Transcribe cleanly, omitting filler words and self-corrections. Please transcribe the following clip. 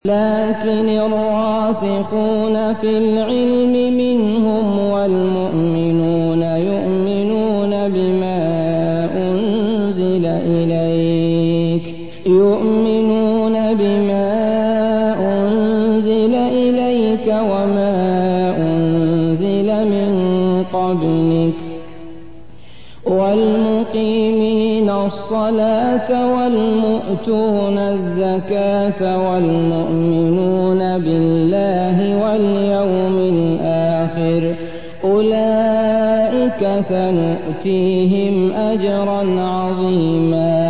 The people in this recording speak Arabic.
لكن الراسخون في العلم منهم والمؤمنون يؤمنون بما أنزل إليك وما أنزل من قبلك والمقيمين الصلاة والمؤتون الزكاة والمؤمنون بالله واليوم الآخر أولئك سنؤتيهم أجرا عظيما